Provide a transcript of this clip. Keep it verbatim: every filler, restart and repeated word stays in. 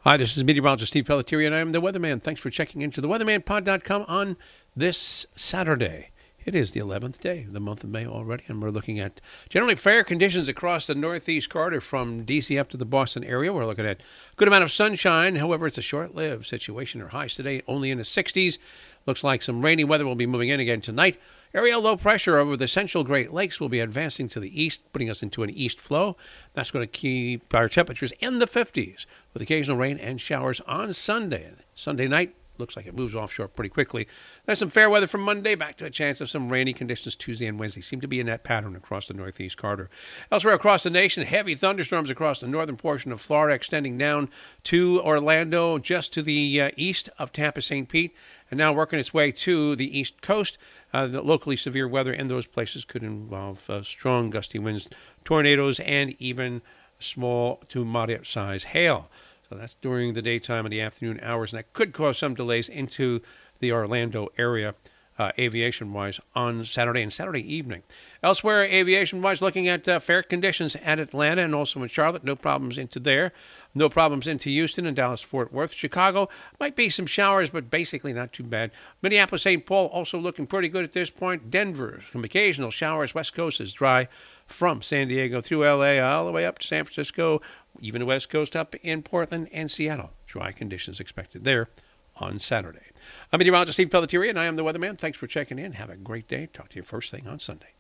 Hi, this is meteorologist Steve Pelletieri, and I am the Weatherman. Thanks for checking into the weatherman pod dot com on this Saturday. It is the eleventh day of the month of May already, and we're looking at generally fair conditions across the northeast corridor from D C up to the Boston area. We're looking at a good amount of sunshine. However, it's a short-lived situation. Our highs today only in the sixties. Looks like some rainy weather will be moving in again tonight. Area low pressure over the central Great Lakes will be advancing to the east, putting us into an east flow. That's going to keep our temperatures in the fifties with occasional rain and showers on Sunday. Sunday night, looks like it moves offshore pretty quickly. There's some fair weather from Monday, back to a chance of some rainy conditions Tuesday and Wednesday. Seem to be in that pattern across the northeast corridor. Elsewhere across the nation, heavy thunderstorms across the northern portion of Florida, extending down to Orlando, just to the uh, east of Tampa, Saint Pete, and now working its way to the east coast. Uh, the locally severe weather in those places could involve uh, strong gusty winds, tornadoes, and even small to moderate size hail. So that's during the daytime and the afternoon hours, and that could cause some delays into the Orlando area uh, aviation-wise on Saturday and Saturday evening. Elsewhere, aviation-wise, looking at uh, fair conditions at Atlanta and also in Charlotte. No problems into there. No problems into Houston and Dallas-Fort Worth. Chicago, might be some showers, but basically not too bad. Minneapolis-Saint Paul also looking pretty good at this point. Denver, some occasional showers. West Coast is dry from San Diego through L A all the way up to San Francisco, even the West Coast up in Portland and Seattle. Dry conditions expected there on Saturday. I'm meteorologist Steve Pelletieri, and I am the Weatherman. Thanks for checking in. Have a great day. Talk to you first thing on Sunday.